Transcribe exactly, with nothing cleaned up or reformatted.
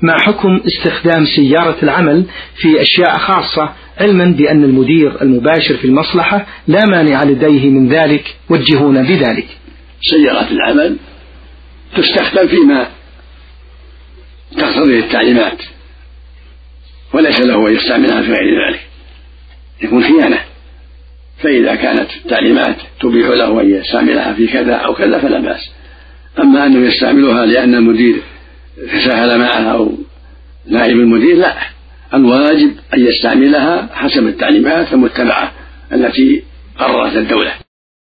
ما حكم استخدام سيارة العمل في أشياء خاصة، علما بأن المدير المباشر في المصلحة لا مانع لديه من ذلك، وجهونا بذلك. سيارة العمل تستخدم فيما تقتضيه التعليمات، وليس له أن يستعملها في غير ذلك، يكون خيانة. فإذا كانت التعليمات تبيح له أن يستعملها في كذا أو كذا فلا بأس. أما أنه يستعملها لأن المدير تساهل معها أو نائب المدير، لا، الواجب أن يستعملها حسب التعليمات المتبعة التي قررت الدولة.